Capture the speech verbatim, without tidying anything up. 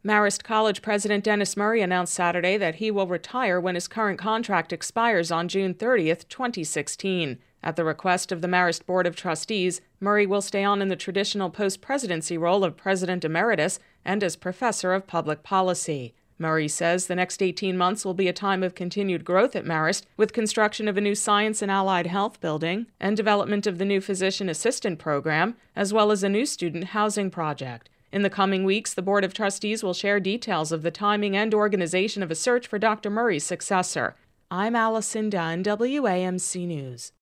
Marist College President Dennis Murray announced Saturday that he will retire when his current contract expires on June thirtieth, twenty sixteen. At the request of the Marist Board of Trustees, Murray will stay on in the traditional post-presidency role of President Emeritus and as Professor of Public Policy. Murray says the next eighteen months will be a time of continued growth at Marist, with construction of a new Science and Allied Health building and development of the new Physician Assistant Program, as well as a new student housing project. In the coming weeks, the Board of Trustees will share details of the timing and organization of a search for Doctor Murray's successor. I'm Allison Dunn, W A M C News.